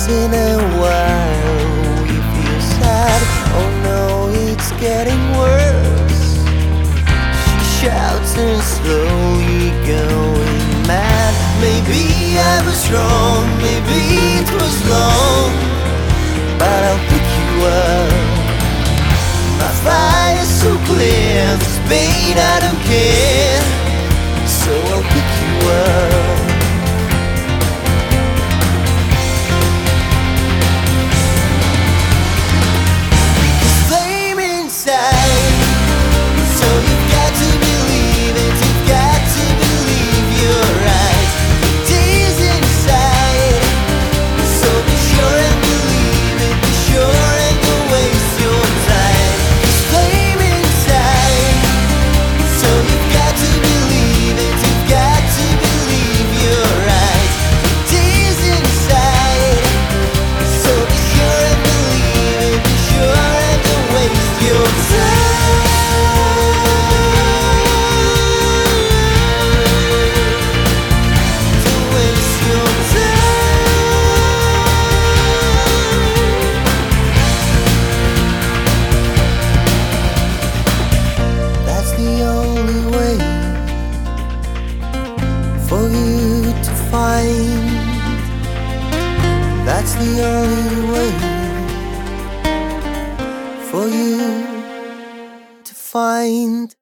in a while we feel sad. Oh no, it's getting worse. She shouts and slowly going mad. Maybe I was wrong, maybe it was long, but I'll pick you up. My fire's so clear, this pain I don't care, so I'll pick you up. For you to find, that's the only way for you to find.